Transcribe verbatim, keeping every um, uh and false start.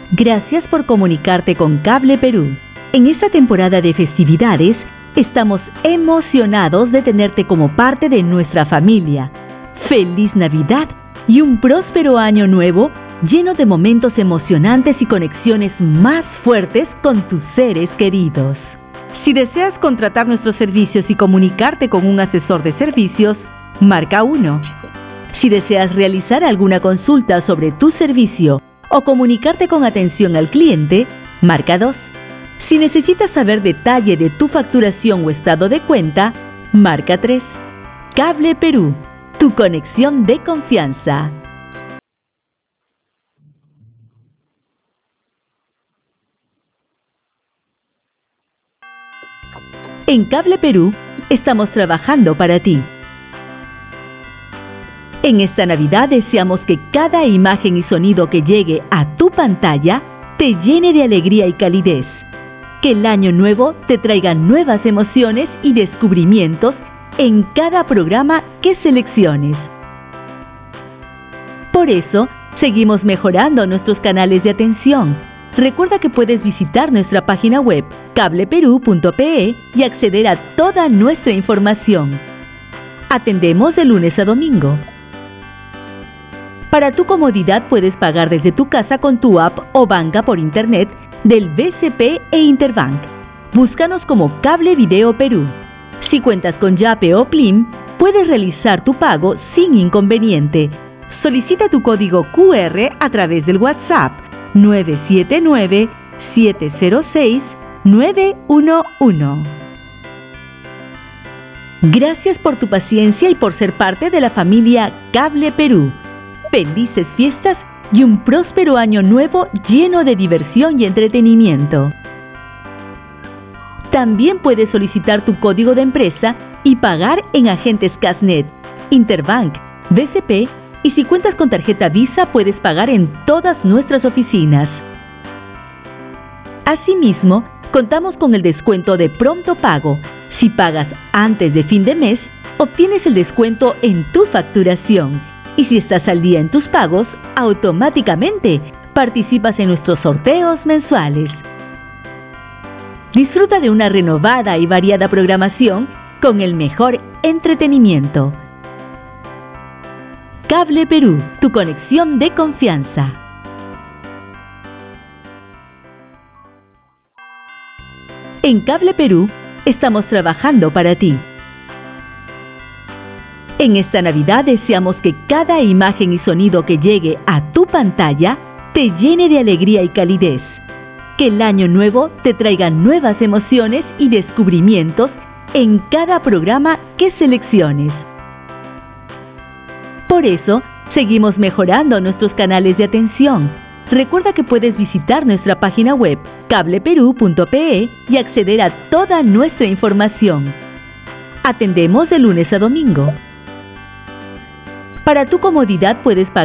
Gracias por comunicarte con Cable Perú. En esta temporada de festividades, estamos emocionados de tenerte como parte de nuestra familia. ¡Feliz Navidad y un próspero año nuevo lleno de momentos emocionantes y conexiones más fuertes con tus seres queridos! Si deseas contratar nuestros servicios y comunicarte con un asesor de servicios, marca uno. Si deseas realizar alguna consulta sobre tu servicio o comunicarte con atención al cliente, marca dos. Si necesitas saber detalle de tu facturación o estado de cuenta, marca tres. Cable Perú, tu conexión de confianza. En Cable Perú, estamos trabajando para ti. En esta Navidad deseamos que cada imagen y sonido que llegue a tu pantalla te llene de alegría y calidez. Que el año nuevo te traiga nuevas emociones y descubrimientos en cada programa que selecciones. Por eso, seguimos mejorando nuestros canales de atención. Recuerda que puedes visitar nuestra página web cable perú punto pe y acceder a toda nuestra información. Atendemos de lunes a domingo. Para tu comodidad puedes pagar desde tu casa con tu app o banca por internet del B C P e Interbank. Búscanos como Cable Video Perú. Si cuentas con Yape o Plim, puedes realizar tu pago sin inconveniente. Solicita tu código cu erre a través del WhatsApp nueve siete nueve, siete cero seis, nueve uno uno. Gracias por tu paciencia y por ser parte de la familia Cable Perú. Felices fiestas y un próspero año nuevo lleno de diversión y entretenimiento. También puedes solicitar tu código de empresa y pagar en agentes Casnet, Interbank, B C P y si cuentas con tarjeta Visa puedes pagar en todas nuestras oficinas. Asimismo, contamos con el descuento de pronto pago. Si pagas antes de fin de mes, obtienes el descuento en tu facturación. Y si estás al día en tus pagos, automáticamente participas en nuestros sorteos mensuales. Disfruta de una renovada y variada programación con el mejor entretenimiento. Cable Perú, tu conexión de confianza. En Cable Perú, estamos trabajando para ti. En esta Navidad deseamos que cada imagen y sonido que llegue a tu pantalla te llene de alegría y calidez. Que el año nuevo te traiga nuevas emociones y descubrimientos en cada programa que selecciones. Por eso, seguimos mejorando nuestros canales de atención. Recuerda que puedes visitar nuestra página web cable perú punto pe y acceder a toda nuestra información. Atendemos de lunes a domingo. Para tu comodidad puedes pagar